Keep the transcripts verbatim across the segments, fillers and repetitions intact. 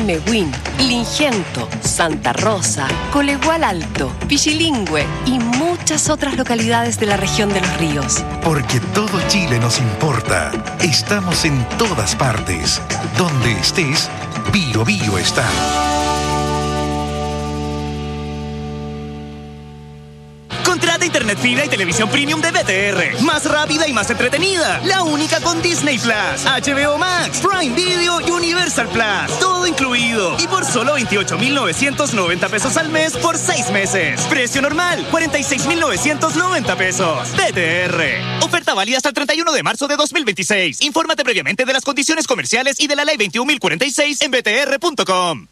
Mehuín, Lingento, Santa Rosa, Colegual Alto, Pichilingüe y muchas otras localidades de la región de Los Ríos. Porque todo Chile nos importa. Estamos en todas partes. Donde estés, Bio Bio está. Contrata internet fibra y televisión premium de B T R. Más rápida y más entretenida. La única con Disney Plus, H B O Max, Prime Video y Universal Plus. Todo incluido. Y por solo veintiocho mil novecientos noventa pesos al mes por seis meses. Precio normal, cuarenta y seis mil novecientos noventa pesos. B T R. Oferta válida hasta el treinta y uno de marzo de dos mil veintiséis. Infórmate previamente de las condiciones comerciales y de la ley veintiún mil cuarenta y seis en b t r punto com.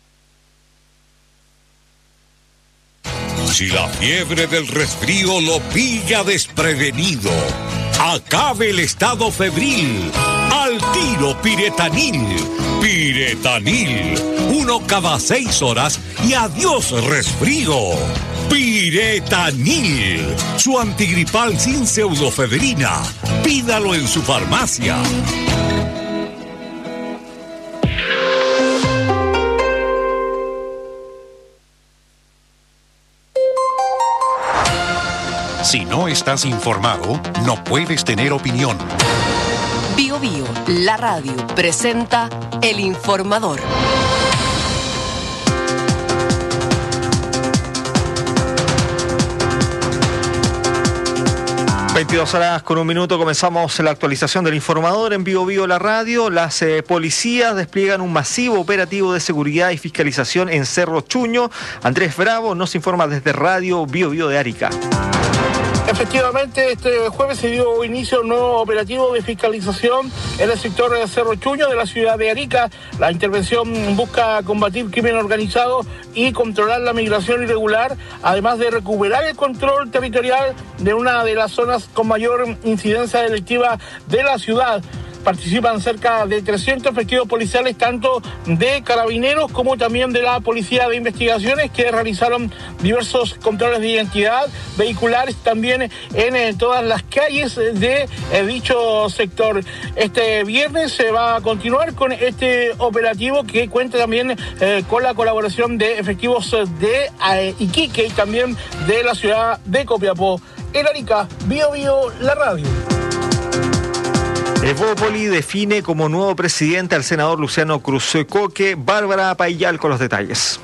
Si la fiebre del resfrío lo pilla desprevenido, acabe el estado febril. Al tiro Piretanil. Piretanil. Uno cada seis horas y adiós resfrío. Piretanil. Su antigripal sin pseudofedrina. Pídalo en su farmacia. Si no estás informado, no puedes tener opinión. Bio Bio, la radio, presenta El Informador. veintidós horas con un minuto, comenzamos la actualización del Informador en Bio Bio la radio. Las eh, policías despliegan un masivo operativo de seguridad y fiscalización en Cerro Chuño. Andrés Bravo nos informa desde Radio Bio Bio de Arica. Efectivamente, este jueves se dio inicio a un nuevo operativo de fiscalización en el sector de Cerro Chuño de la ciudad de Arica. La intervención busca combatir crimen organizado y controlar la migración irregular, además de recuperar el control territorial de una de las zonas con mayor incidencia delictiva de la ciudad. Participan cerca de trescientos efectivos policiales, tanto de carabineros como también de la Policía de Investigaciones, que realizaron diversos controles de identidad vehiculares también en eh, todas las calles de eh, dicho sector. Este viernes se va a continuar con este operativo que cuenta también eh, con la colaboración de efectivos de eh, Iquique y también de la ciudad de Copiapó. En Arica, Bio Bio, la radio. Evópoli define como nuevo presidente al senador Luciano Cruz Coque. Bárbara Payal con los detalles.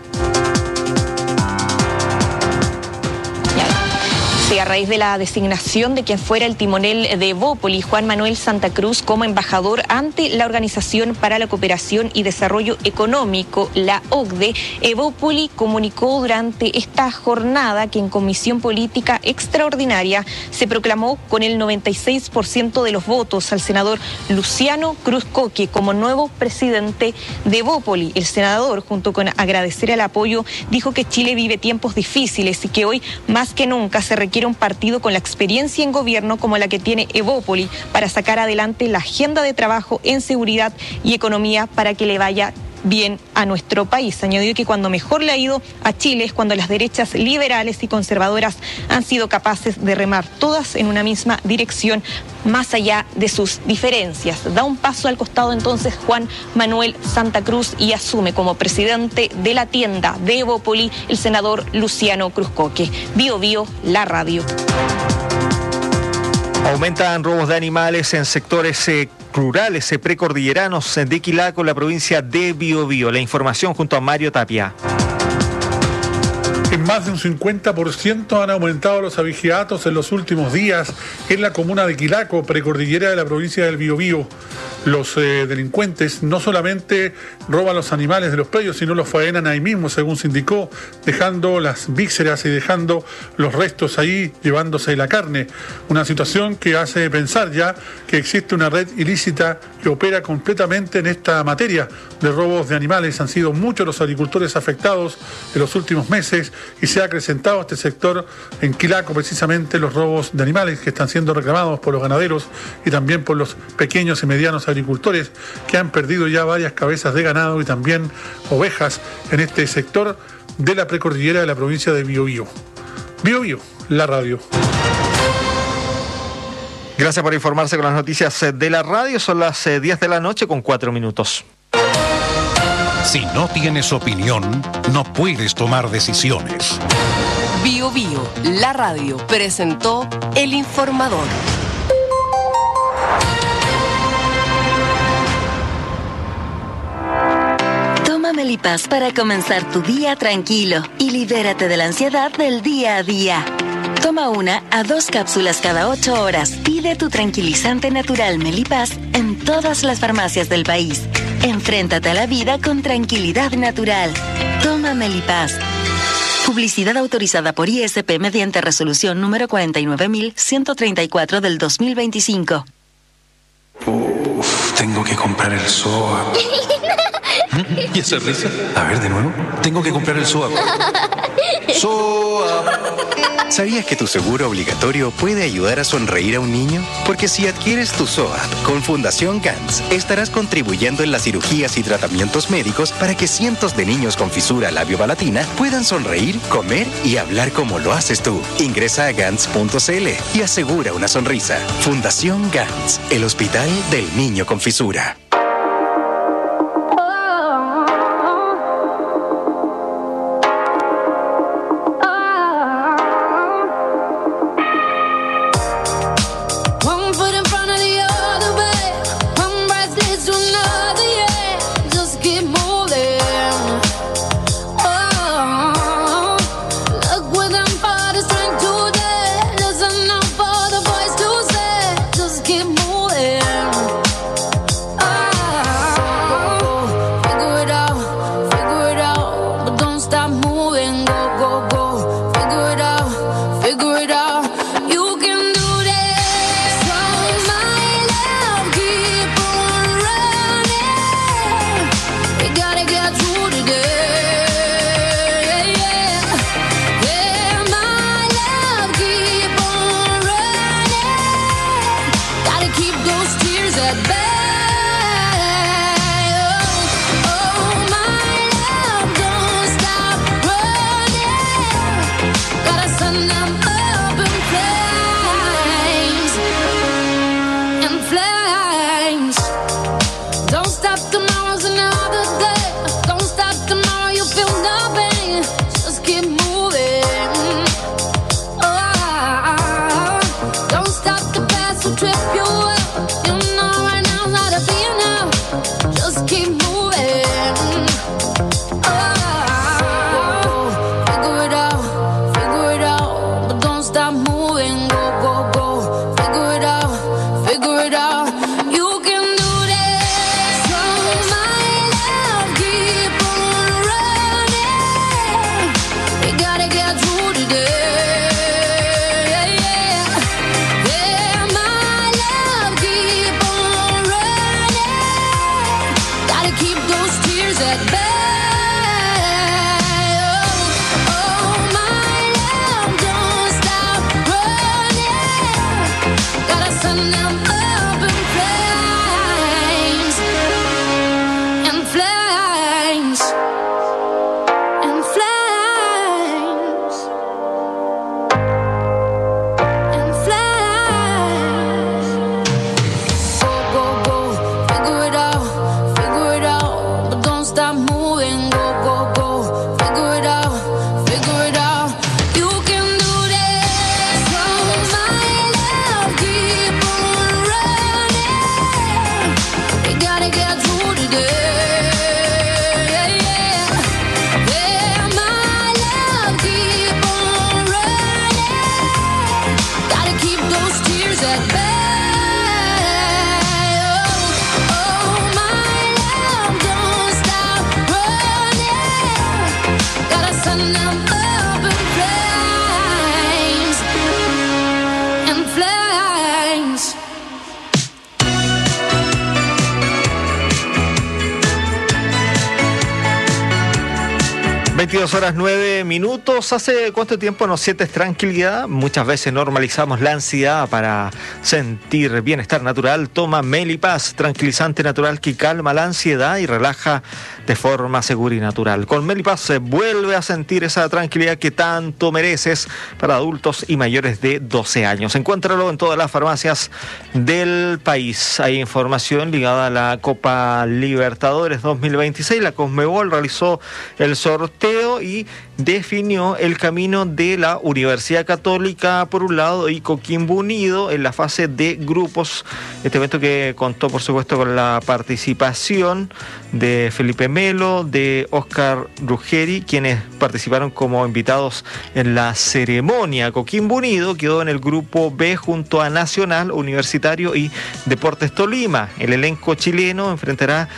Sí, a raíz de la designación de quien fuera el timonel de Evópoli, Juan Manuel Santa Cruz, como embajador ante la Organización para la Cooperación y Desarrollo Económico, la O C D E, Evópoli comunicó durante esta jornada que en comisión política extraordinaria se proclamó con el noventa y seis por ciento de los votos al senador Luciano Cruz Coque como nuevo presidente de Evópoli. El senador, junto con agradecer el apoyo, dijo que Chile vive tiempos difíciles y que hoy más que nunca se requiere un partido con la experiencia en gobierno como la que tiene Evópoli para sacar adelante la agenda de trabajo en seguridad y economía para que le vaya bien a nuestro país. Añadió que cuando mejor le ha ido a Chile es cuando las derechas liberales y conservadoras han sido capaces de remar todas en una misma dirección, más allá de sus diferencias. Da un paso al costado entonces Juan Manuel Santa Cruz y asume como presidente de la tienda de Evópoli el senador Luciano Cruz Coque. Bio Bio, la radio. Aumentan robos de animales en sectores eh, rurales eh, precordilleranos de Quilaco, la provincia de Biobío. La información junto a Mario Tapia. En más de un cincuenta por ciento han aumentado los abigeatos en los últimos días en la comuna de Quilaco, precordillera de la provincia del Biobío. Los eh, delincuentes no solamente roban los animales de los predios, sino los faenan ahí mismo, según se indicó, dejando las vísceras y dejando los restos ahí, llevándose la carne. Una situación que hace pensar ya que existe una red ilícita que opera completamente en esta materia de robos de animales. Han sido muchos los agricultores afectados en los últimos meses y se ha acrecentado este sector en Quilaco, precisamente los robos de animales que están siendo reclamados por los ganaderos y también por los pequeños y medianos agricultores que han perdido ya varias cabezas de ganado y también ovejas en este sector de la precordillera de la provincia de Biobío. Biobío, la radio. Gracias por informarse con las noticias de la radio. Son las diez de la noche con cuatro minutos. Si no tienes opinión, no puedes tomar decisiones. Bio Bio, la radio, presentó El Informador. Toma Melipaz para comenzar tu día tranquilo y libérate de la ansiedad del día a día. Toma una a dos cápsulas cada ocho horas. Pide tu tranquilizante natural Melipaz en todas las farmacias del país. Enfréntate a la vida con tranquilidad natural. Toma Melipaz. Publicidad autorizada por I S P mediante resolución número cuarenta y nueve mil ciento treinta y cuatro del dos mil veinticinco. Uf, tengo que comprar el S O A P. ¿Y esa risa? A ver, de nuevo. Tengo que comprar el S O A P. S O A P. ¿Sabías que tu seguro obligatorio puede ayudar a sonreír a un niño? Porque si adquieres tu S O A P con Fundación Gantz, estarás contribuyendo en las cirugías y tratamientos médicos para que cientos de niños con fisura labio-palatina puedan sonreír, comer y hablar como lo haces tú. Ingresa a gantz punto c l y asegura una sonrisa. Fundación Gantz, el hospital del niño con fisura. veintidós horas nueve minutos. ¿Hace cuánto tiempo no sientes tranquilidad? Muchas veces normalizamos la ansiedad para sentir bienestar natural. Toma Melipaz, tranquilizante natural que calma la ansiedad y relaja de forma segura y natural. Con Melipaz se vuelve a sentir esa tranquilidad que tanto mereces para adultos y mayores de doce años. Encuéntralo en todas las farmacias del país. Hay información ligada a la Copa Libertadores dos mil veintiséis. La Conmebol realizó el sorteo y definió el camino de la Universidad Católica por un lado y Coquimbo Unido en la fase de grupos. Este evento que contó por supuesto con la participación de Felipe Melo, de Oscar Ruggeri, quienes participaron como invitados en la ceremonia. Coquimbo Unido quedó en el grupo B junto a Nacional, Universitario y Deportes Tolima. El elenco chileno enfrentará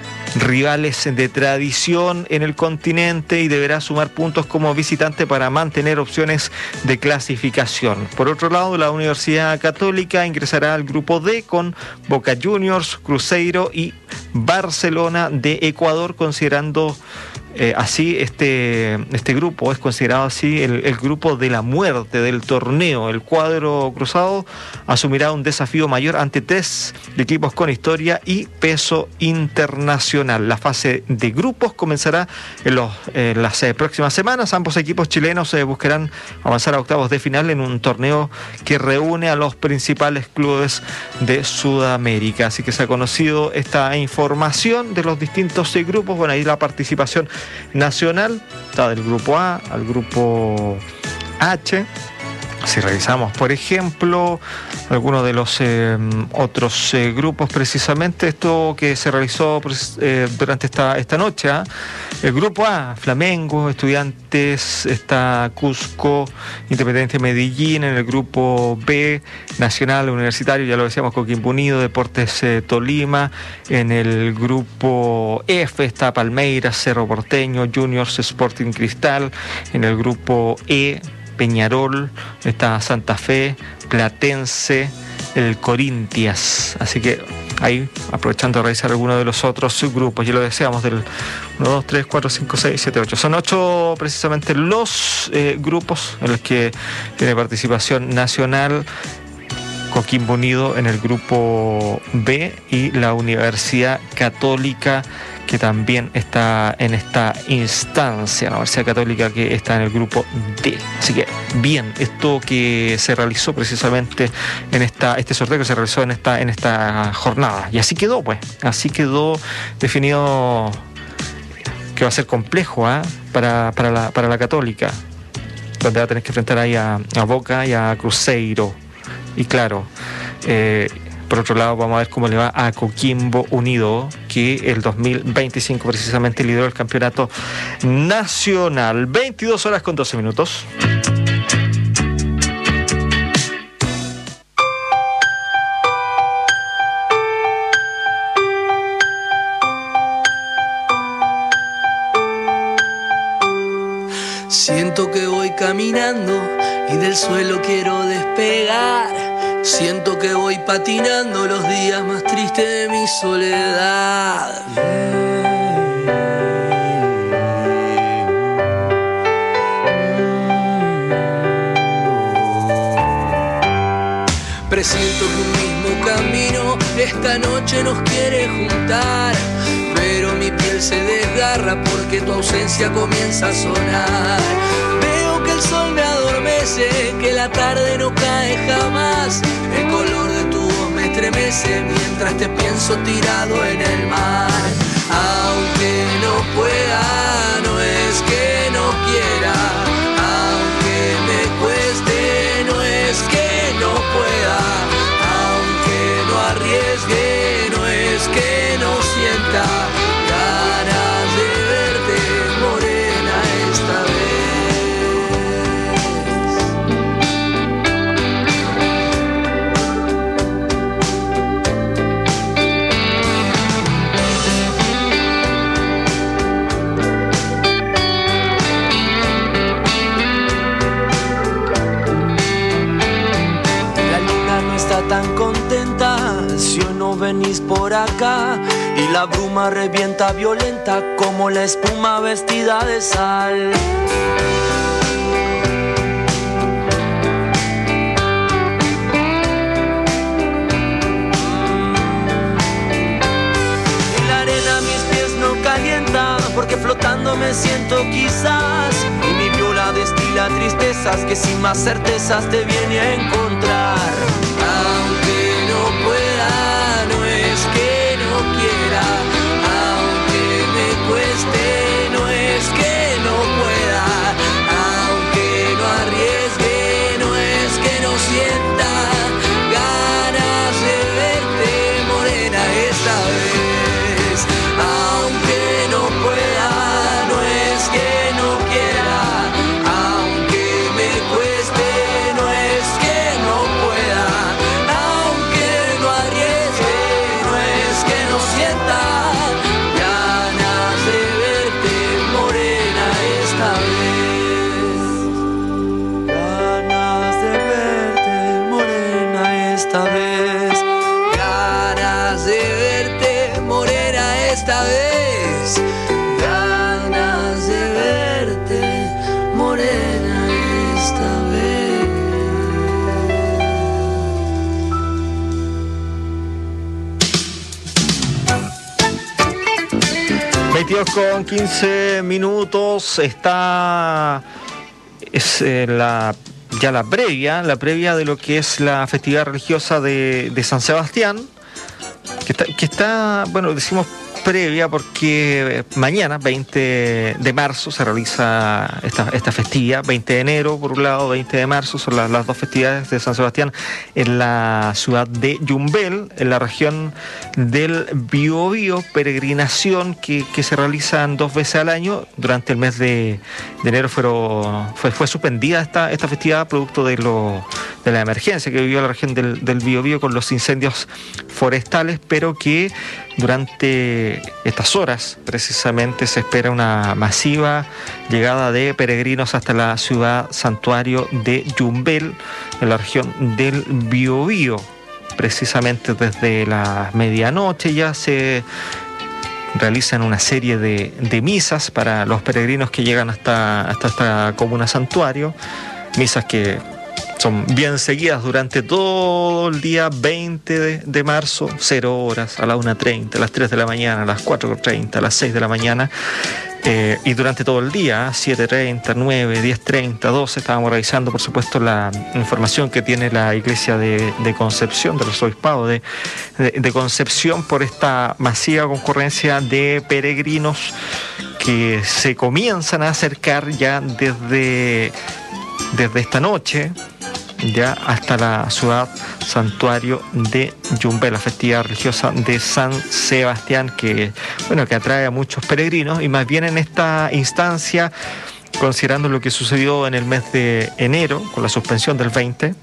rivales de tradición en el continente y deberá sumar puntos como visitante para mantener opciones de clasificación. Por otro lado, la Universidad Católica ingresará al grupo D con Boca Juniors, Cruzeiro y Barcelona de Ecuador, considerando eh, así este, este grupo, es considerado así el, el grupo de la muerte del torneo. El cuadro cruzado asumirá un desafío mayor ante tres equipos con historia y peso internacional. La fase de grupos comenzará en, los, en las eh, próximas semanas. Ambos equipos chilenos eh, buscarán avanzar a octavos de final en un torneo que reúne a los principales clubes de Sudamérica. Así que se ha conocido esta información de los distintos eh, grupos. Bueno, ahí la participación nacional está del grupo A al grupo H. Si revisamos, por ejemplo, algunos de los eh, otros eh, grupos, precisamente esto que se realizó eh, durante esta, esta noche, ¿eh? El grupo A, Flamengo, Estudiantes, está Cusco, Independiente Medellín. En el grupo B, Nacional, Universitario, ya lo decíamos, Coquimbo Unido, Deportes eh, Tolima. En el grupo F está Palmeiras, Cerro Porteño, Juniors, Sporting Cristal. En el grupo E, Peñarol, está Santa Fe, Platense, el Corinthians. Así que ahí, aprovechando de revisar algunos de los otros subgrupos, ya lo deseamos, del uno, dos, tres, cuatro, cinco, seis, siete, ocho. Son ocho precisamente los eh, grupos en los que tiene participación nacional. Coquimbo Unido en el grupo B y la Universidad Católica, que también está en esta instancia, la Universidad Católica, que está en el grupo D. Así que bien, esto que se realizó precisamente en esta este sorteo que se realizó en esta en esta jornada. Y así quedó, pues, así quedó definido que va a ser complejo ¿eh? para, para, la, para la Católica, donde va a tener que enfrentar ahí a, a Boca y a Cruzeiro. Y claro, eh, por otro lado, vamos a ver cómo le va a Coquimbo Unido, que el dos mil veinticinco precisamente lideró el campeonato nacional. veintidós horas con doce minutos. Siento que voy caminando y del suelo quiero despegar. Siento que voy patinando los días más tristes de mi soledad. Presiento que un mismo camino esta noche nos quiere juntar, pero mi piel se desgarra porque tu ausencia comienza a sonar. Veo que el sol me adormece, que la tarde no cae jamás. El color de tu voz me estremece mientras te pienso tirado en el mar. Aunque no pueda, no es que no quiera. Aunque me cueste, no es que no pueda. Aunque no arriesgue, no es que no sienta ganas de verte morena esta vez. La luna no está tan contenta si hoy no venís por acá, y la bruma revienta violenta como la espuma vestida de sal. En la arena mis pies no calientan porque flotando me siento quizás, y mi viola destila tristezas que sin más certezas te viene a encontrar. Aunque no pueda, no es que no quiera, aunque me cueste, no es que no pueda, aunque no arriesgue, no es que no sienta ganas de verte morena esta vez. Aunque no pueda, no es que no quiera, aunque me cueste, no es que no pueda, aunque no arriesgue, no es que no sienta ganas de verte morena esta vez. Ganas de verte morena esta vez. Ganas de verte morena esta vez. Ganas de verte morena esta vez. veintidós con quince minutos, está es eh, la ya la previa, la previa de lo que es la festividad religiosa de, de San Sebastián, que está, que está, bueno, decimos previa porque mañana, veinte de marzo, se realiza esta, esta festividad. Veinte de enero, por un lado, veinte de marzo, son las, las dos festividades de San Sebastián en la ciudad de Yumbel, en la región del Biobío, peregrinación que, que se realizan dos veces al año. Durante el mes de, de enero fueron, fue, fue suspendida esta, esta festividad producto de, lo, de la emergencia que vivió la región del, del Biobío con los incendios forestales, pero que durante estas horas precisamente se espera una masiva llegada de peregrinos hasta la ciudad santuario de Yumbel, en la región del Biobío. Precisamente desde la medianoche ya se realizan una serie de, de misas para los peregrinos que llegan hasta, hasta esta comuna santuario, misas que son bien seguidas durante todo el día veinte de marzo, cero horas, a las una treinta, a las tres de la mañana, a las cuatro treinta, a las seis de la mañana, eh, y durante todo el día, siete treinta, nueve, diez treinta, doce, estábamos revisando, por supuesto, la información que tiene la iglesia de, de Concepción, del arzobispado de, de, de Concepción, por esta masiva concurrencia de peregrinos que se comienzan a acercar ya desde, desde esta noche, ya hasta la ciudad santuario de Yumbel, la festividad religiosa de San Sebastián, que bueno, que atrae a muchos peregrinos, y más bien en esta instancia, considerando lo que sucedió en el mes de enero, con la suspensión del veinte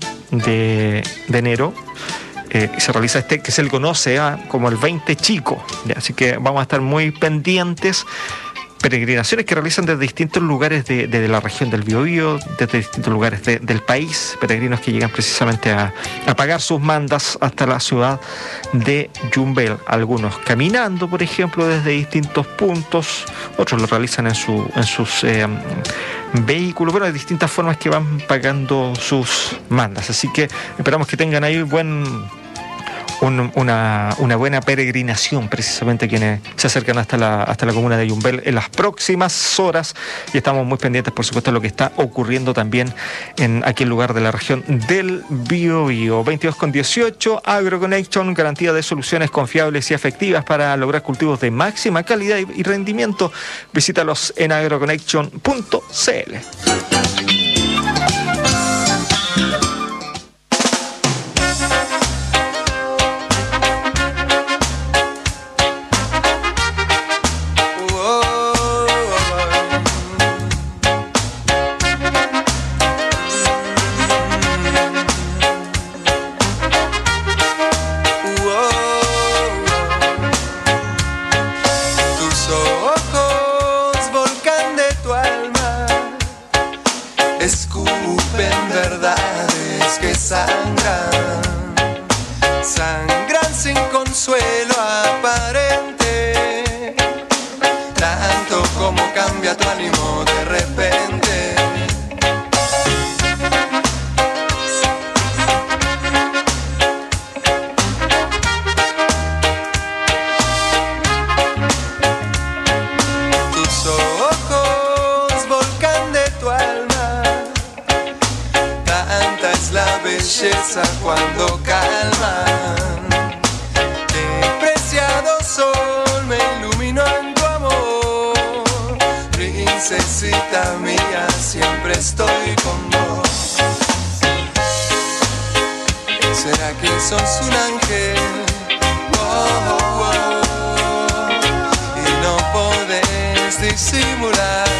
de, de enero, eh, se realiza este que se le conoce ¿eh? como el veinte chico, ¿ya? Así que vamos a estar muy pendientes. Peregrinaciones que realizan desde distintos lugares de, de, de la región del Biobío, desde distintos lugares de, del país, peregrinos que llegan precisamente a, a pagar sus mandas hasta la ciudad de Yumbel. Algunos caminando, por ejemplo, desde distintos puntos, otros lo realizan en, su, en sus eh, vehículos, bueno, de distintas formas que van pagando sus mandas. Así que esperamos que tengan ahí buen... Un, una, una buena peregrinación, precisamente quienes se acercan hasta la, hasta la comuna de Yumbel en las próximas horas, y estamos muy pendientes, por supuesto, de lo que está ocurriendo también en aquel lugar de la región del Biobío. veintidós con dieciocho, AgroConnection, garantía de soluciones confiables y efectivas para lograr cultivos de máxima calidad y, y rendimiento. Visítalos en agroconnection punto c l. Sangran sin consuelo aparente. tu ánimo de repente. Tus ojos, volcán de tu alma, tanta es la belleza cuando calman. Qué preciado sol me iluminó en tu amor, princesita mía, siempre estoy con vos. ¿Será que sos un ángel? Oh, oh, oh, y no podés disimular.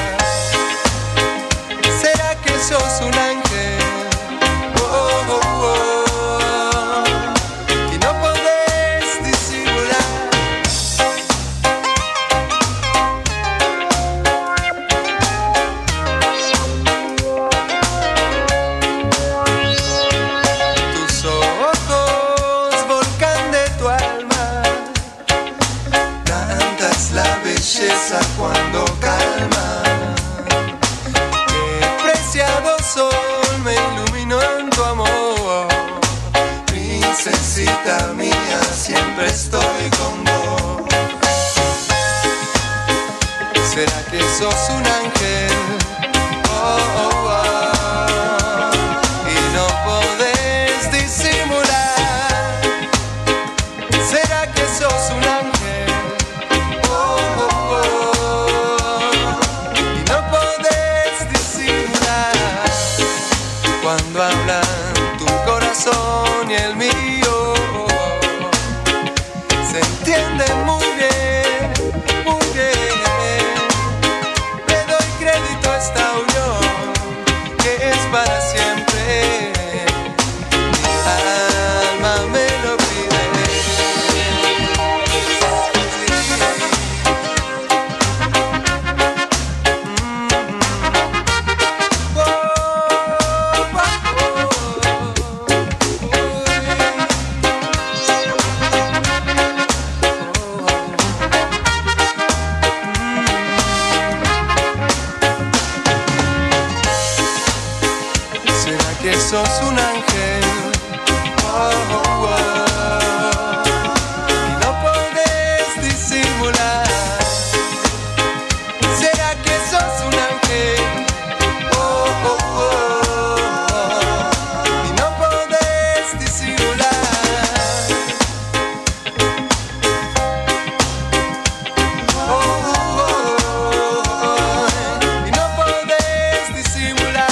¿Será que sos un ángel? Oh, oh, oh, y no podés disimular. Tus ojos, volcán de tu alma, tanta es la belleza cuando calma. Qué preciado sol me iluminó en tu amor, princesita mía, siempre estoy con vos. ¿Será que sos un ángel? Oh, oh, oh, y no podés disimular. ¿Será que sos un ángel? Oh, oh, oh, y no podés disimular. Cuando hablan tu corazón y el mío, se entienden muy bien, muy bien. Le doy crédito a esta unión que es para siempre. Mi alma me lo pide. ¿Será que sos un ángel? Oh, oh, oh, y no podés disimular. ¿Será que sos un ángel? Oh, oh, oh, y no podés disimular. Oh, oh, oh, y no podés disimular.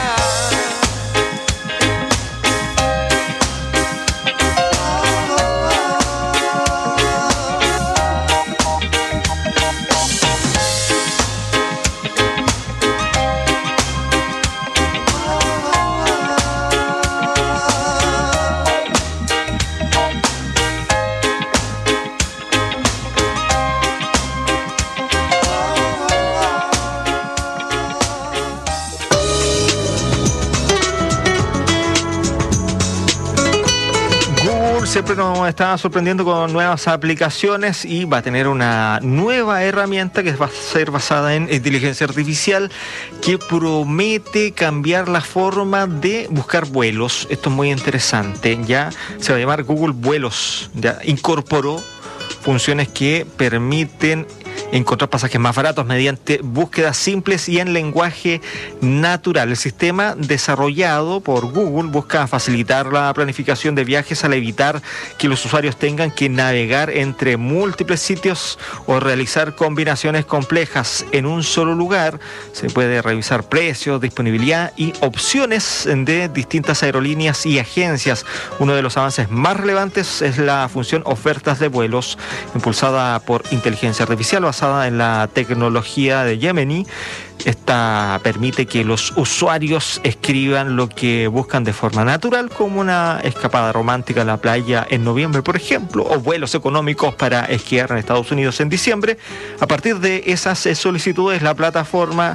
Google siempre nos está sorprendiendo con nuevas aplicaciones y va a tener una nueva herramienta que va a ser basada en inteligencia artificial que promete cambiar la forma de buscar vuelos. Esto es muy interesante. Ya se va a llamar Google Vuelos. Ya incorporó funciones que permiten encontrar pasajes más baratos mediante búsquedas simples y en lenguaje natural. El sistema desarrollado por Google busca facilitar la planificación de viajes al evitar que los usuarios tengan que navegar entre múltiples sitios o realizar combinaciones complejas en un solo lugar. Se puede revisar precios, disponibilidad y opciones de distintas aerolíneas y agencias. Uno de los avances más relevantes es la función ofertas de vuelos, impulsada por inteligencia artificial basada en la tecnología de Gemini. Esta permite que los usuarios escriban lo que buscan de forma natural, como una escapada romántica a la playa en noviembre, por ejemplo, o vuelos económicos para esquiar en Estados Unidos en diciembre. A partir de esas solicitudes, la plataforma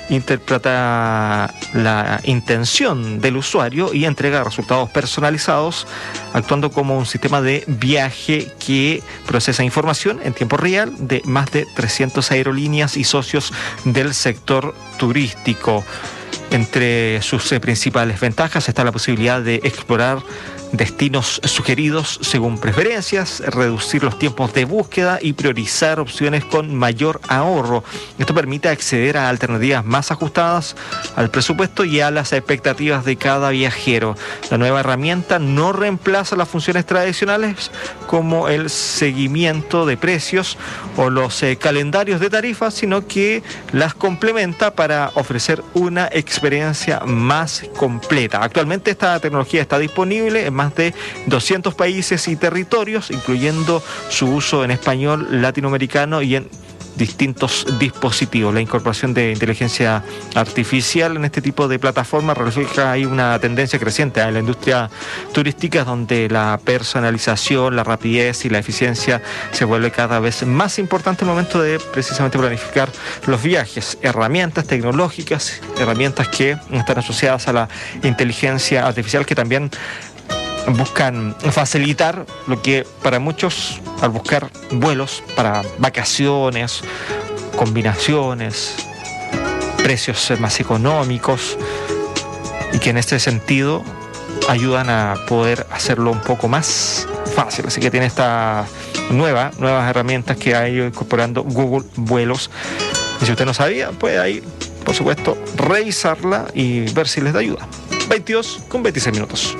interpreta la intención del usuario y entrega resultados personalizados, actuando como un sistema de viaje que procesa información en tiempo real de más de trescientas aerolíneas y socios del sector turístico. Entre sus eh, principales ventajas está la posibilidad de explorar destinos sugeridos según preferencias, reducir los tiempos de búsqueda y priorizar opciones con mayor ahorro. Esto permite acceder a alternativas más ajustadas al presupuesto y a las expectativas de cada viajero. La nueva herramienta no reemplaza las funciones tradicionales como el seguimiento de precios o los eh, calendarios de tarifas, sino que las complementa para ofrecer una experiencia más completa. Actualmente esta tecnología está disponible en más de doscientos países y territorios, incluyendo su uso en español latinoamericano y en distintos dispositivos. La incorporación de inteligencia artificial en este tipo de plataformas refleja ahí una tendencia creciente en la industria turística, donde la personalización, la rapidez y la eficiencia se vuelve cada vez más importante en el momento de precisamente planificar los viajes. Herramientas tecnológicas, herramientas que están asociadas a la inteligencia artificial, que también buscan facilitar lo que para muchos, al buscar vuelos para vacaciones, combinaciones, precios más económicos, y que en este sentido ayudan a poder hacerlo un poco más fácil. Así que tiene esta nueva, nuevas herramientas que ha ido incorporando Google Vuelos. Y si usted no sabía, puede ahí, por supuesto, revisarla y ver si les da ayuda. veintidós con veintiséis minutos.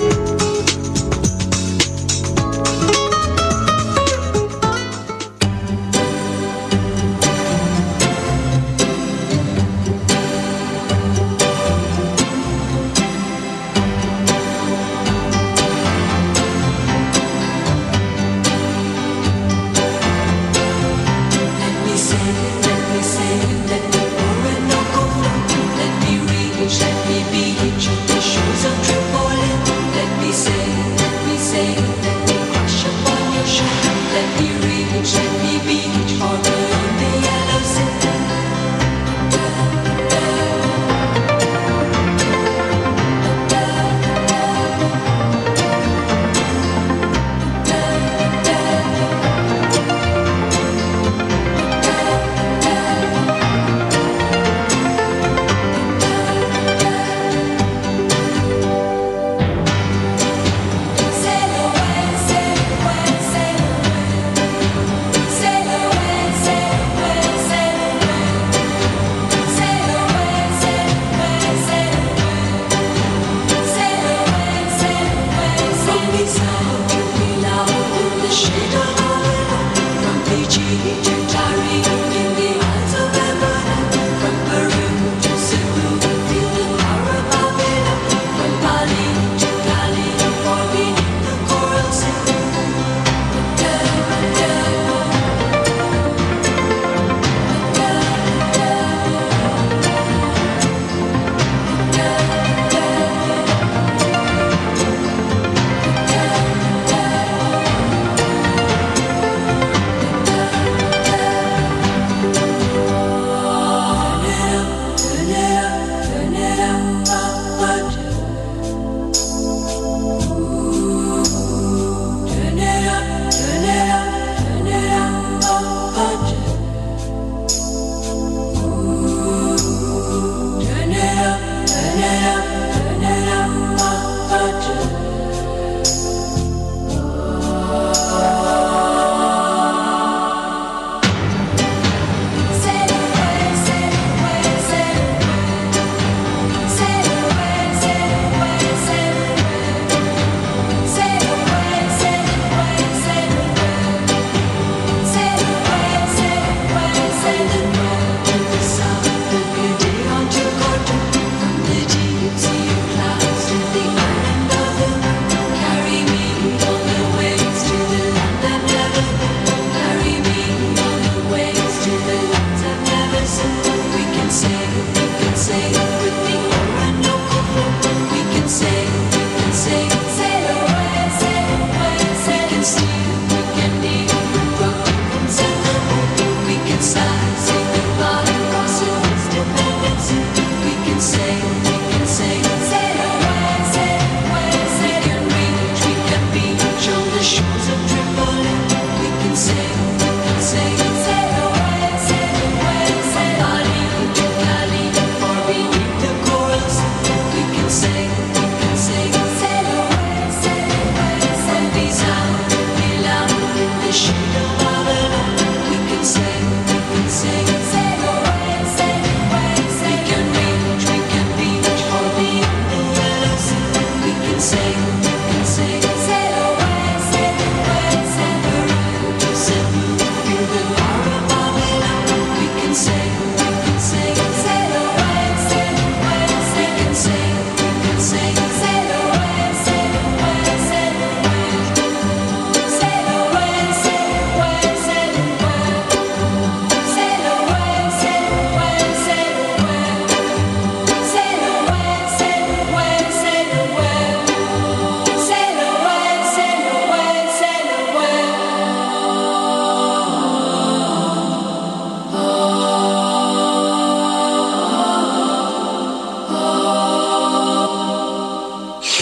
Say goodbye, cross independence.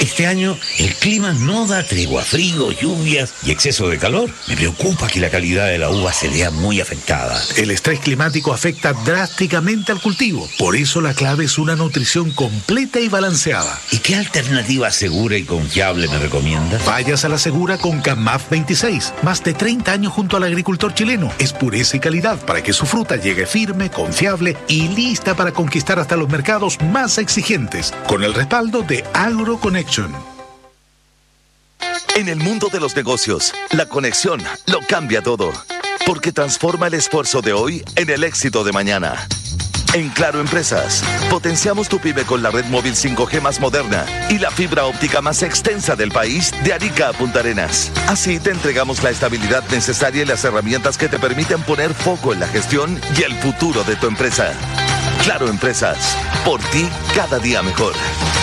Este año el clima no da tregua, frío, lluvias y exceso de calor. Me preocupa que la calidad de la uva se vea muy afectada. El estrés climático afecta drásticamente al cultivo. Por eso la clave es una nutrición completa y balanceada. ¿Y qué alternativa segura y confiable me recomiendas? Vayas a la segura con Camaf veintiséis. Más de treinta años junto al agricultor chileno. Es pureza y calidad para que su fruta llegue firme, confiable y lista para conquistar hasta los mercados más exigentes. Con el respaldo de AgroConnection. En el mundo de los negocios, la conexión lo cambia todo, porque transforma el esfuerzo de hoy en el éxito de mañana. En Claro Empresas, potenciamos tu pyme con la red móvil cinco G más moderna y la fibra óptica más extensa del país de Arica a Punta Arenas. Así te entregamos la estabilidad necesaria y las herramientas que te permiten poner foco en la gestión y el futuro de tu empresa. Claro Empresas, por ti cada día mejor.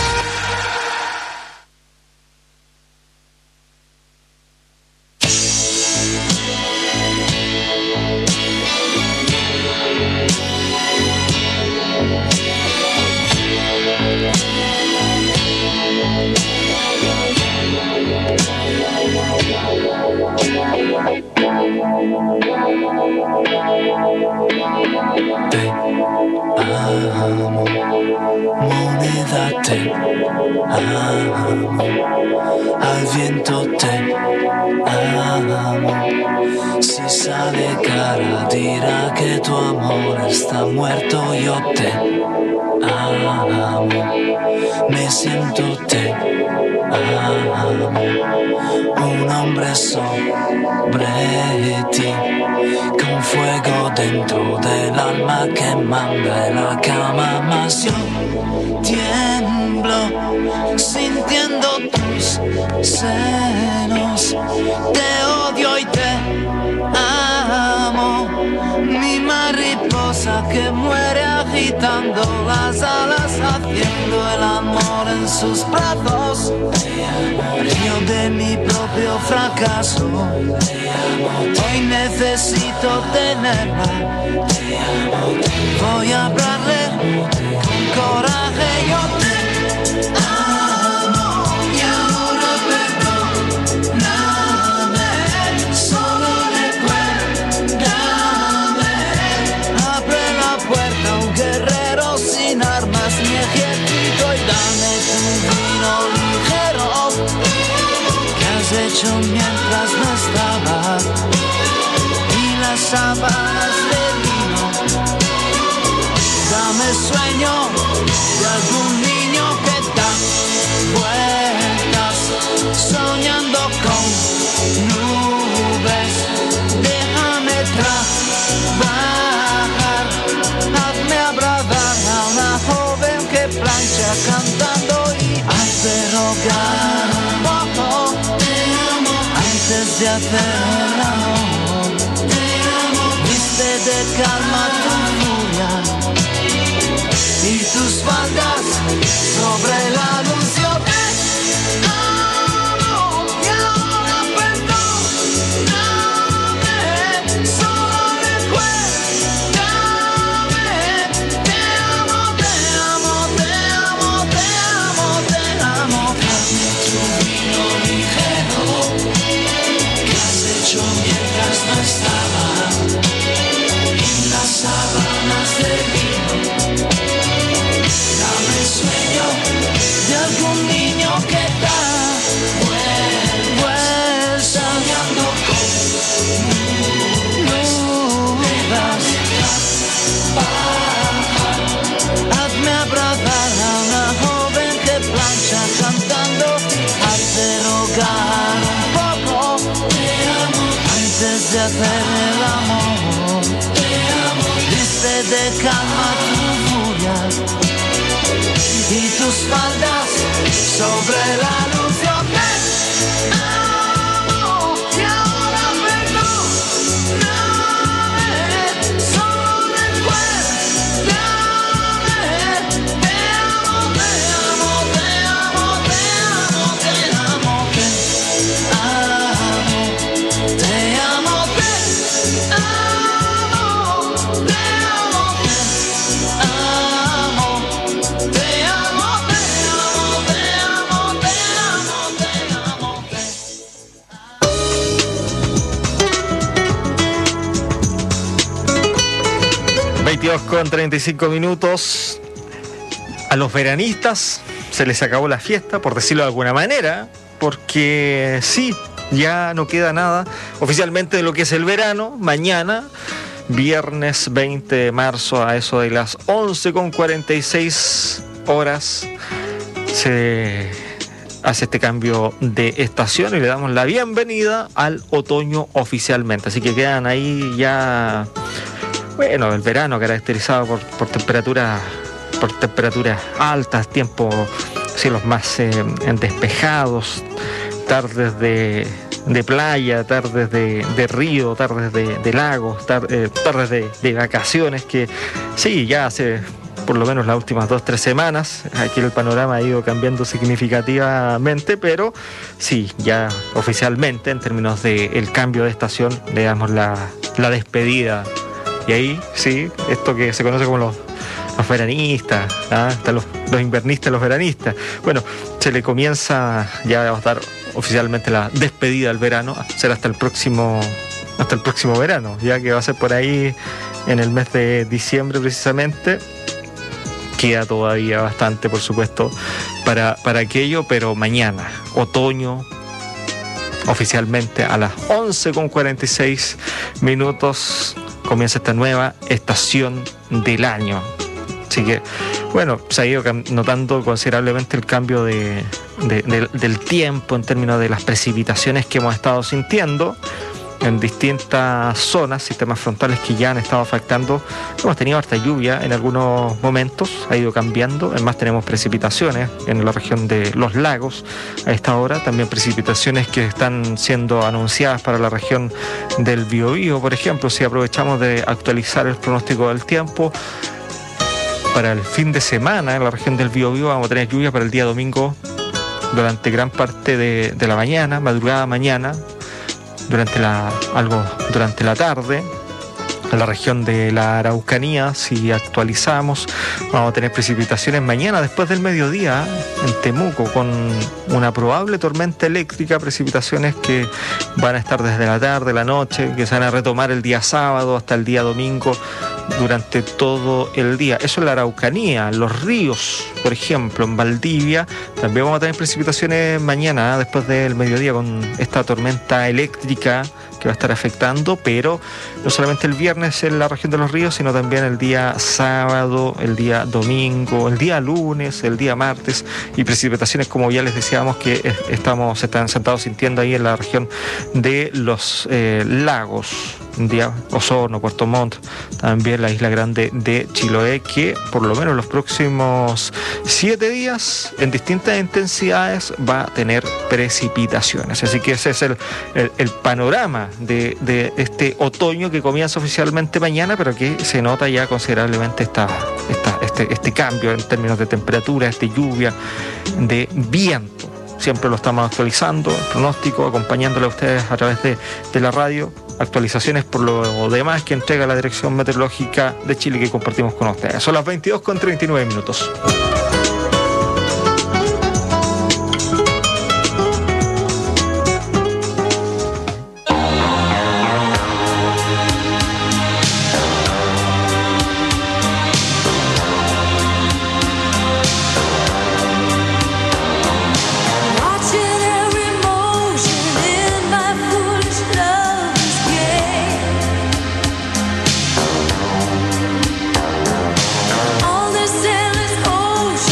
Al viento te amo. Si sale cara dirá que tu amor está muerto. Yo te amo. Me siento te amo. Un hombre sobre ti, con fuego dentro del alma que manda en la cama. Más yo tiemblo sintiendo tus senos. Te odio y te amo. Mi mariposa que muere agitando las alas, haciendo el amor en sus brazos. Río de mi propio fracaso. Hoy necesito tenerla. Voy a hablarle con coraje. Yo te amo y ahora perdóname. Solo recuérdame. Abre la puerta a un guerrero sin armas ni ejército y dame tu vino ligero que has hecho mientras no estaba, y las sábanas de vino. Dame sueño de algún niño que da vueltas soñando con nubes. Déjame trabajar, hazme abrazar a una joven que plancha cantando y hazte rogar un poco. Te amo antes de hacer el amor. Te amo. Viste de calma tu furia y tus faldas sobre la luz. Yo te amo y ahora perdóname. Solo recuérdame. Te amo, te amo, te amo, te amo, te amo. Dame tu vino ligero que has hecho mientras no estaba, en las sábanas de vino. Dame sueño de algún niño que da vueltas soñando con nubes. Hazme abrazar a una joven que plancha cantando. Hazte rogar un poco. Te amo antes de hacer el amor. Te amo. Viste de calma tu furia y tus faldas sobre la luz. Yo te amo y ahora perdóname. Solo recuérdame. Te amo, te amo, te amo, te amo, te amo, te amo, te amo, te amo, te amo, te amo. Te amo, te amo, te amo, te veintidós con treinta y cinco minutos. A los veranistas se les acabó la fiesta, por decirlo de alguna manera, porque sí, ya no queda nada oficialmente de lo que es el verano. Mañana, viernes veinte de marzo, a eso de las once con cuarenta y seis horas, se hace este cambio de estación y le damos la bienvenida al otoño oficialmente. Así que quedan ahí ya, bueno, el verano caracterizado por, por temperaturas por temperaturas altas, tiempos, cielos más eh, despejados, tardes de, de playa, tardes de, de río, tardes de, de lagos, tar, eh, tardes de, de vacaciones, que sí, ya hace por lo menos las últimas dos, tres semanas, aquí el panorama ha ido cambiando significativamente, pero sí, ya oficialmente, en términos del cambio de estación, le damos la, la despedida. Y ahí, sí, esto que se conoce como los los veranistas, ¿ah? Están los, los invernistas, los veranistas. Bueno, se le comienza ya a dar oficialmente la despedida al verano, será hasta el próximo, hasta el próximo verano, ya que va a ser por ahí en el mes de diciembre precisamente. Queda todavía bastante, por supuesto, para, para aquello, pero mañana, otoño, oficialmente a las once con cuarenta y seis minutos, comienza esta nueva estación del año. Así que, bueno, se ha ido notando considerablemente el cambio de, de, de, del tiempo en términos de las precipitaciones que hemos estado sintiendo en distintas zonas, sistemas frontales que ya han estado afectando. Hemos tenido harta lluvia en algunos momentos, ha ido cambiando. Además tenemos precipitaciones en la región de los lagos a esta hora, también precipitaciones que están siendo anunciadas para la región del Biobío, por ejemplo. Si aprovechamos de actualizar el pronóstico del tiempo, para el fin de semana en la región del Biobío vamos a tener lluvia para el día domingo durante gran parte de, de la mañana, madrugada mañana, durante la algo durante la tarde. En la región de la Araucanía, si actualizamos, vamos a tener precipitaciones mañana después del mediodía en Temuco, con una probable tormenta eléctrica, precipitaciones que van a estar desde la tarde, la noche, que se van a retomar el día sábado hasta el día domingo durante todo el día. Eso en la Araucanía. En los ríos, por ejemplo, en Valdivia, también vamos a tener precipitaciones mañana, ¿eh? después del mediodía, con esta tormenta eléctrica que va a estar afectando, pero no solamente el viernes en la región de los ríos, sino también el día sábado, el día domingo, el día lunes, el día martes, y precipitaciones, como ya les decíamos, que estamos, se están sentados sintiendo ahí en la región de los eh, lagos, día Osorno, Puerto Montt, también la isla grande de Chiloé, que por lo menos los próximos siete días, en distintas intensidades, va a tener precipitaciones. Así que ese es el, el, el panorama de, de este otoño que comienza oficialmente mañana, pero que se nota ya considerablemente esta, esta, este, este cambio en términos de temperatura, de lluvia, de viento. Siempre lo estamos actualizando, el pronóstico, acompañándole a ustedes a través de, de la radio. Actualizaciones por lo demás que entrega la Dirección Meteorológica de Chile, que compartimos con ustedes. Son las veintidós con treinta y nueve minutos. All the sailors' ocean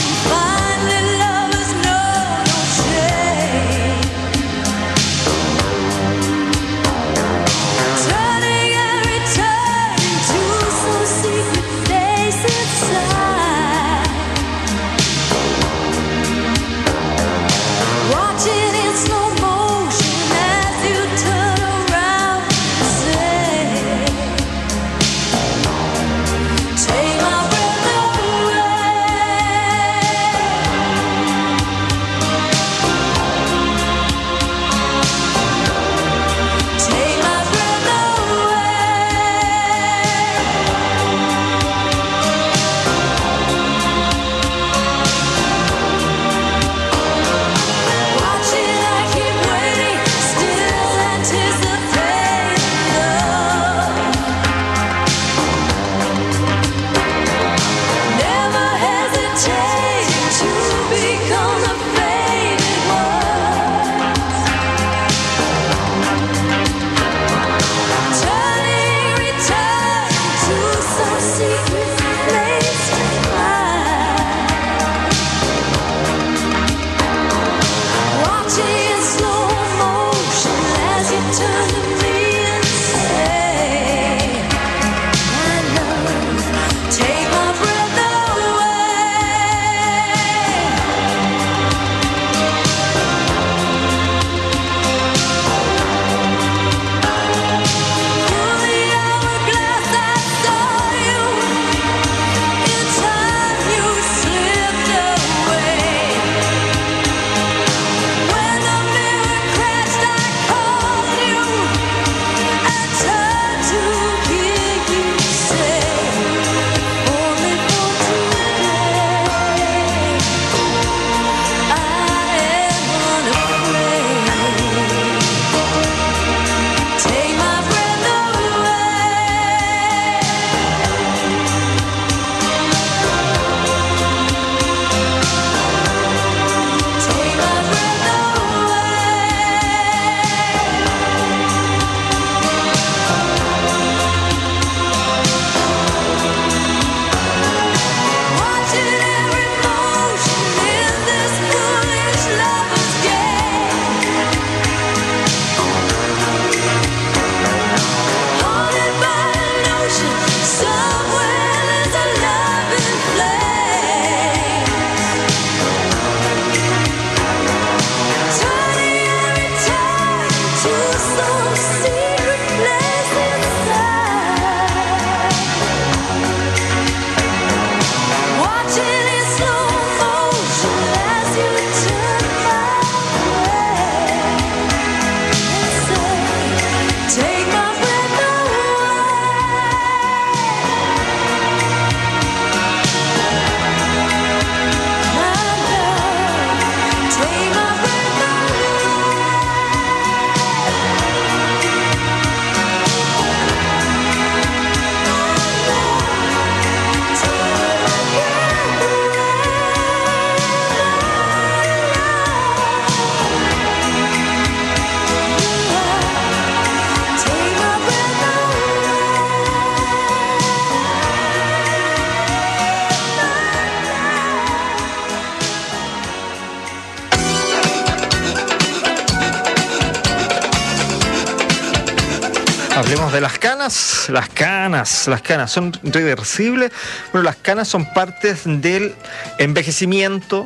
Hablemos de las canas. Las canas, las canas son reversibles. Bueno, las canas son partes del envejecimiento,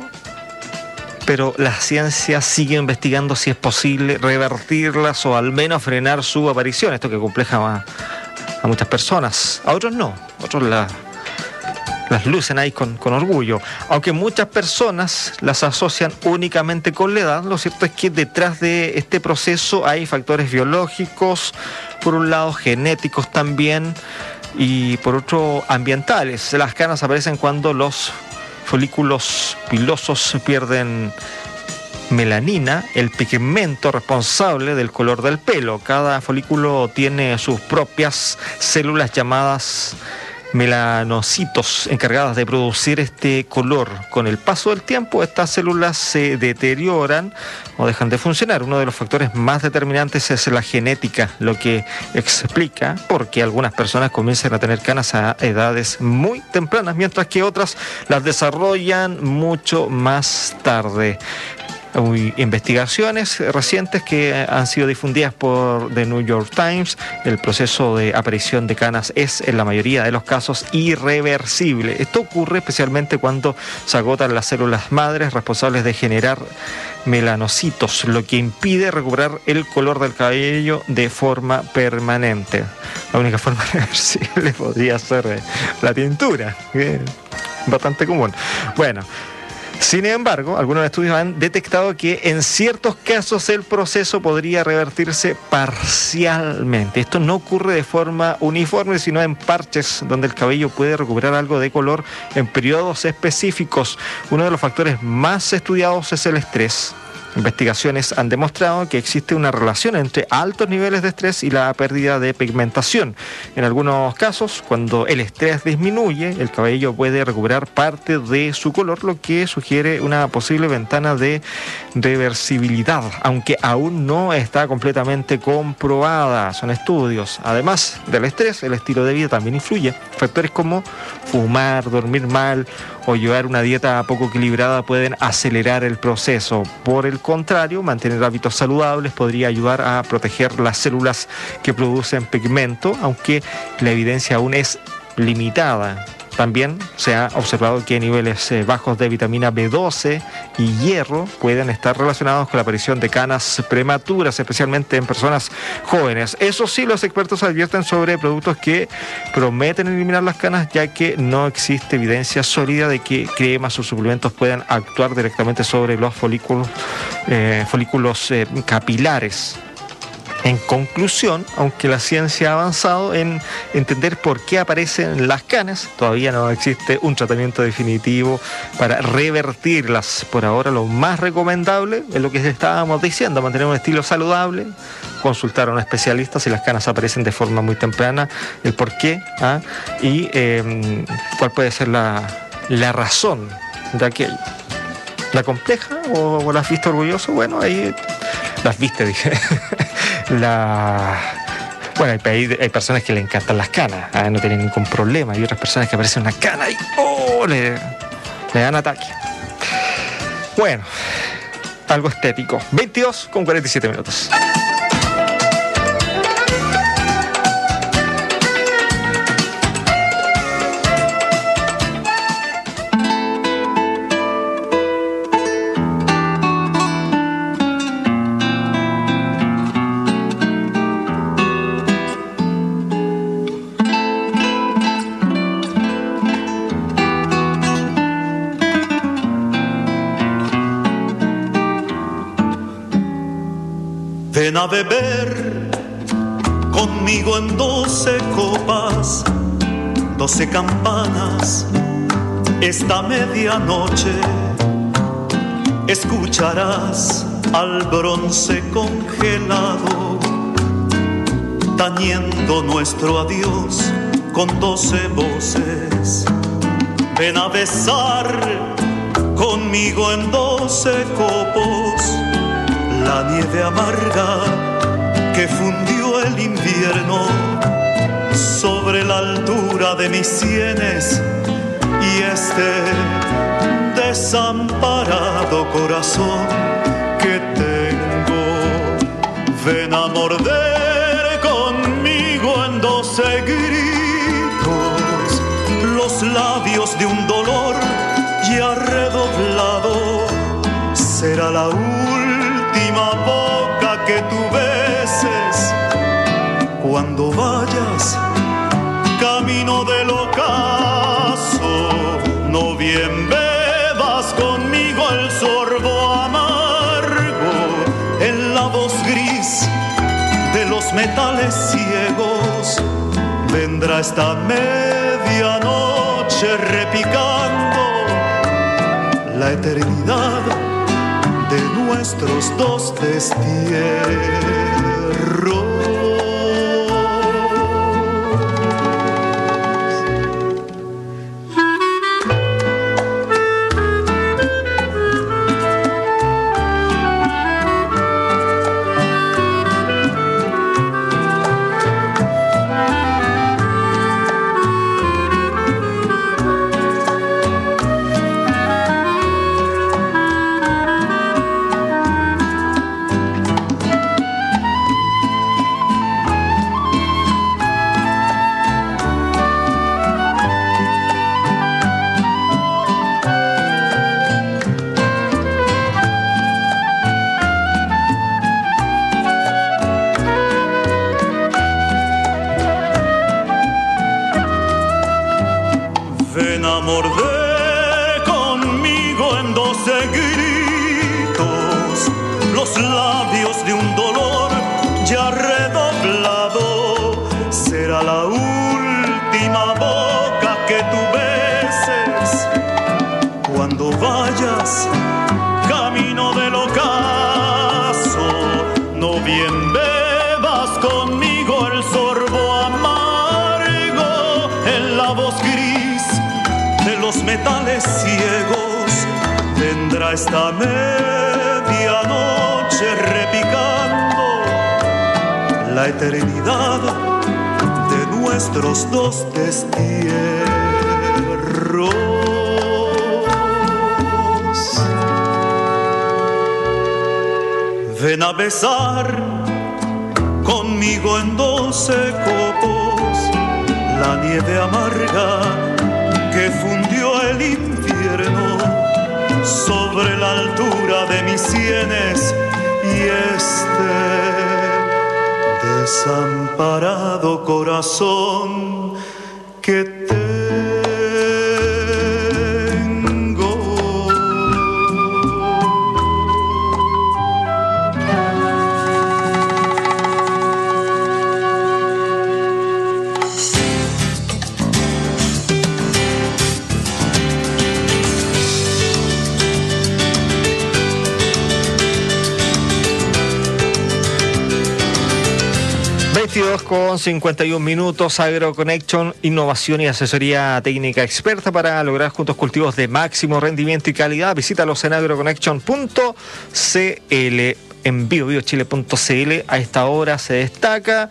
pero la ciencia sigue investigando si es posible revertirlas o al menos frenar su aparición. Esto que compleja a, a muchas personas. A otros no, a otros la, las lucen ahí con, con orgullo. Aunque muchas personas las asocian únicamente con la edad, lo cierto es que detrás de este proceso hay factores biológicos, por un lado genéticos también, y por otro ambientales. Las canas aparecen cuando los folículos pilosos pierden melanina, el pigmento responsable del color del pelo. Cada folículo tiene sus propias células llamadas melanocitos, encargadas de producir este color. Con el paso del tiempo, estas células se deterioran o dejan de funcionar. Uno de los factores más determinantes es la genética, lo que explica por qué algunas personas comienzan a tener canas a edades muy tempranas, mientras que otras las desarrollan mucho más tarde. Hay investigaciones recientes que han sido difundidas por The New York Times. El proceso de aparición de canas es en la mayoría de los casos irreversible. Esto ocurre especialmente cuando se agotan las células madres responsables de generar melanocitos, lo que impide recuperar el color del cabello de forma permanente. La única forma reversible podría ser la tintura, que es bastante común. Bueno, sin embargo, algunos estudios han detectado que en ciertos casos el proceso podría revertirse parcialmente. Esto no ocurre de forma uniforme, sino en parches donde el cabello puede recuperar algo de color en periodos específicos. Uno de los factores más estudiados es el estrés. Investigaciones han demostrado que existe una relación entre altos niveles de estrés y la pérdida de pigmentación. En algunos casos, cuando el estrés disminuye, el cabello puede recuperar parte de su color, lo que sugiere una posible ventana de reversibilidad, aunque aún no está completamente comprobada. Son estudios. Además del estrés, el estilo de vida también influye. Factores como fumar, dormir mal o llevar una dieta poco equilibrada pueden acelerar el proceso. Por el contrario, mantener hábitos saludables podría ayudar a proteger las células que producen pigmento, aunque la evidencia aún es limitada. También se ha observado que niveles eh, bajos de vitamina B doce y hierro pueden estar relacionados con la aparición de canas prematuras, especialmente en personas jóvenes. Eso sí, los expertos advierten sobre productos que prometen eliminar las canas, ya que no existe evidencia sólida de que cremas o suplementos puedan actuar directamente sobre los folículos, eh, folículos eh, capilares. En conclusión, aunque la ciencia ha avanzado en entender por qué aparecen las canas, todavía no existe un tratamiento definitivo para revertirlas. Por ahora, lo más recomendable es lo que estábamos diciendo: mantener un estilo saludable, consultar a un especialista si las canas aparecen de forma muy temprana, el por qué, ¿ah? y eh, cuál puede ser la, la razón de aquello. ¿La compleja o, o la has visto orgulloso? Bueno, ahí las viste, dije. La... Bueno, hay, hay personas que le encantan las canas, ¿eh? No tienen ningún problema. Hay otras personas que aparecen una cana y ¡oh! le, le dan ataque. Bueno, algo estético. veintidós con cuarenta y siete minutos. Ven a beber conmigo en doce copas, doce campanas, esta medianoche. Escucharás al bronce congelado, tañendo nuestro adiós con doce voces. Ven a besar conmigo en doce copos la nieve amarga que fundió el invierno sobre la altura de mis sienes y este desamparado corazón que tengo. Ven a morder conmigo última boca que tú beses. Cuando vayas camino del ocaso, no bien bebas conmigo el sorbo amargo en la voz gris de los metales ciegos. Vendrá esta medianoche repicando la eternidad de nuestros dos destierros. Camino del ocaso, no bien bebas conmigo el sorbo amargo en la voz gris de los metales ciegos. Vendrá esta medianoche repicando la eternidad de nuestros dos destierros. Ven a besar conmigo en doce copos la nieve amarga que fundió el invierno sobre la altura de mis sienes y este desamparado corazón que te veintidós con cincuenta y un minutos. AgroConnection, innovación y asesoría técnica experta para lograr juntos cultivos de máximo rendimiento y calidad. Visítalos en agroconnection punto c l, en bio bio chile punto c l. A esta hora se destaca: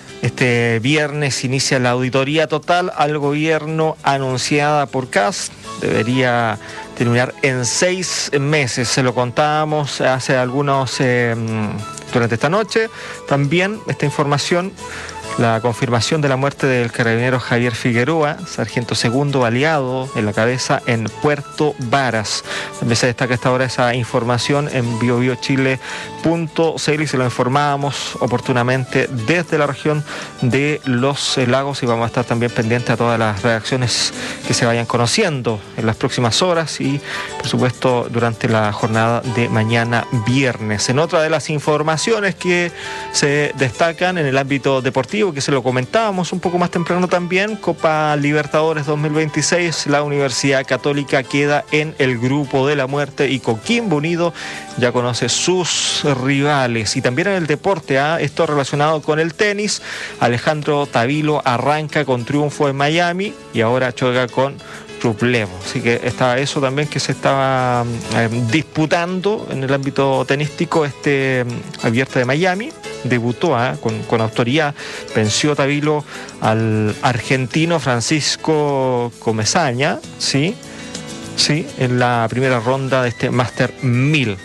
este viernes inicia la auditoría total al gobierno anunciada por C A S. Debería terminar en seis meses. Se lo contábamos hace algunos eh, durante esta noche. También esta información, la confirmación de la muerte del carabinero Javier Figueroa, sargento segundo baleado en la cabeza en Puerto Varas. También se destaca esta hora esa información en bio bio chile punto c l y se lo informábamos oportunamente desde la región de Los Lagos, y vamos a estar también pendientes a todas las reacciones que se vayan conociendo en las próximas horas y por supuesto durante la jornada de mañana viernes. En otra de las informaciones que se destacan en el ámbito deportivo, que se lo comentábamos un poco más temprano también, Copa Libertadores dos mil veintiséis, la Universidad Católica queda en el grupo de la muerte y Coquimbo Unido ya conoce sus rivales. Y también en el deporte, ¿eh? esto relacionado con el tenis, Alejandro Tavilo arranca con triunfo en Miami y ahora choca con Rublev. Así que está eso también que se estaba eh, disputando en el ámbito tenístico, este Abierto de Miami. Debutó ¿eh? con, con autoridad, venció Tavilo al argentino Francisco Comesaña, ¿sí? Sí, en la primera ronda de este Master mil.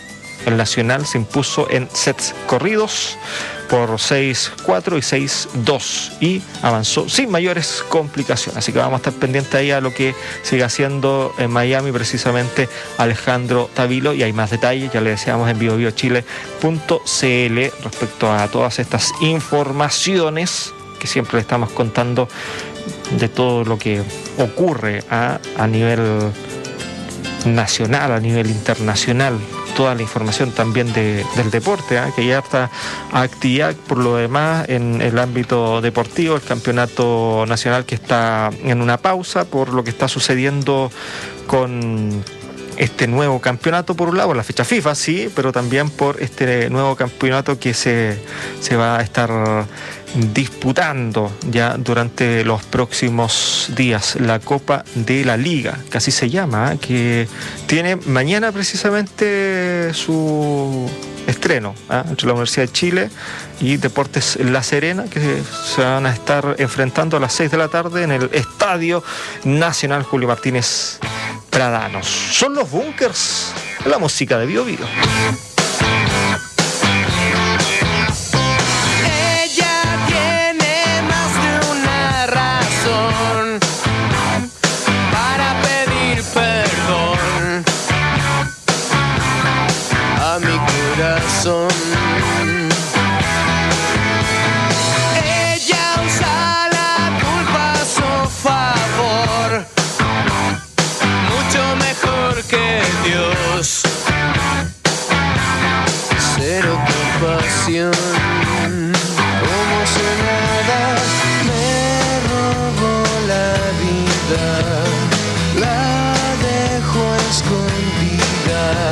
El Nacional se impuso en sets corridos por seis cuatro y seis dos y avanzó sin mayores complicaciones. Así que vamos a estar pendientes ahí a lo que sigue haciendo en Miami precisamente Alejandro Tavilo, y hay más detalles, ya le decíamos, en vivo vivo chile punto c l respecto a todas estas informaciones que siempre le estamos contando de todo lo que ocurre a, a nivel nacional, a nivel internacional, toda la información también de, del deporte, ¿eh? Que ya está actividad por lo demás en el ámbito deportivo, el campeonato nacional que está en una pausa por lo que está sucediendo con este nuevo campeonato, por un lado, la fecha FIFA, sí, pero también por este nuevo campeonato que se, se va a estar disputando ya durante los próximos días, la Copa de la Liga, que así se llama, ¿eh? Que tiene mañana precisamente su estreno, ¿eh? Entre la Universidad de Chile y Deportes La Serena, que se van a estar enfrentando a las seis de la tarde en el Estadio Nacional Julio Martínez Pradanos. Son los Bunkers, la música de Bio Bio. Ella usa la culpa a su favor, mucho mejor que Dios. Cero compasión, como si nada me robó la vida, la dejo escondida.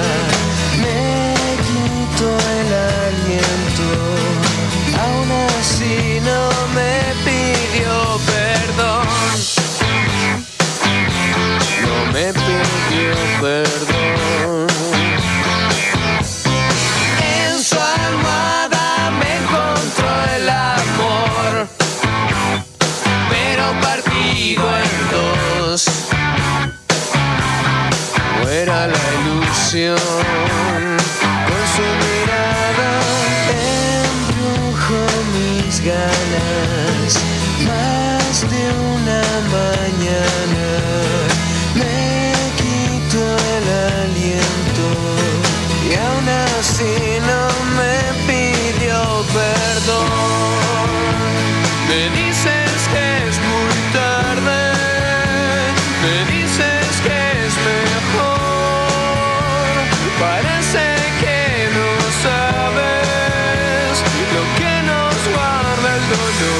El aliento, aún así no me pidió perdón, no me pidió perdón. En su almohada me encontró el amor, pero partido en dos, no era la ilusión. Su mirada embrujó mis ganas, más de una mañana me quitó el aliento y aún así no me pidió perdón. Me dices que es muy tarde, me dices que es mejor, parece sabes lo que nos guarda el dolor.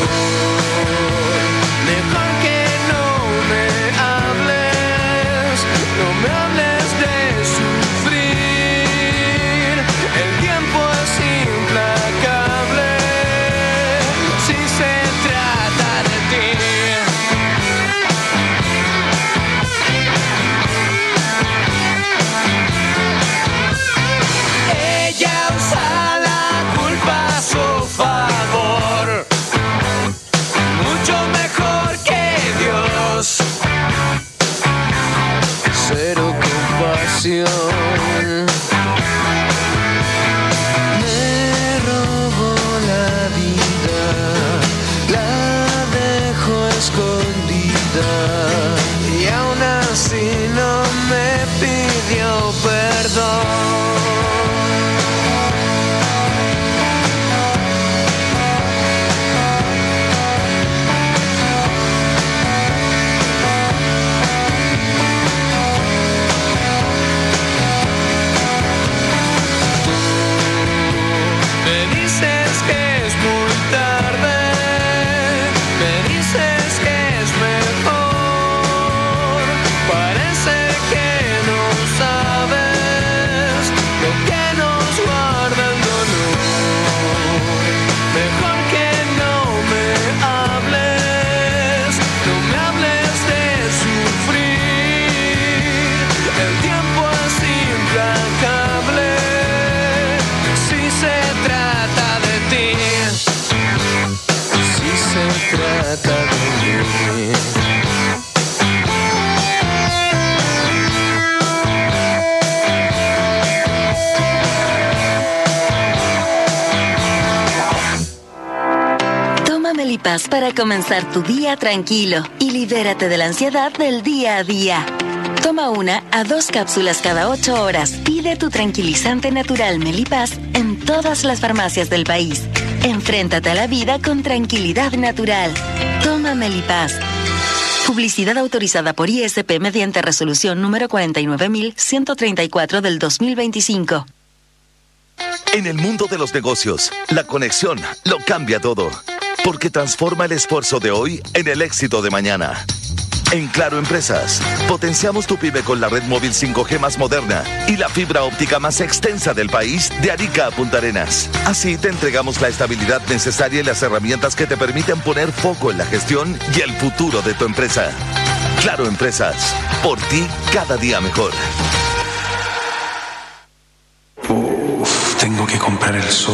Melipaz para comenzar tu día tranquilo y libérate de la ansiedad del día a día. Toma una a dos cápsulas cada ocho horas. Pide tu tranquilizante natural Melipaz en todas las farmacias del país. Enfréntate a la vida con tranquilidad natural. Toma Melipaz. Publicidad autorizada por I S P mediante resolución número cuarenta y nueve mil ciento treinta y cuatro del dos mil veinticinco. En el mundo de los negocios, la conexión lo cambia todo, porque transforma el esfuerzo de hoy en el éxito de mañana. En Claro Empresas, potenciamos tu pyme con la red móvil cinco G más moderna y la fibra óptica más extensa del país, de Arica a Punta Arenas. Así te entregamos la estabilidad necesaria y las herramientas que te permiten poner foco en la gestión y el futuro de tu empresa. Claro Empresas, por ti cada día mejor. Uf, tengo que comprar el sol.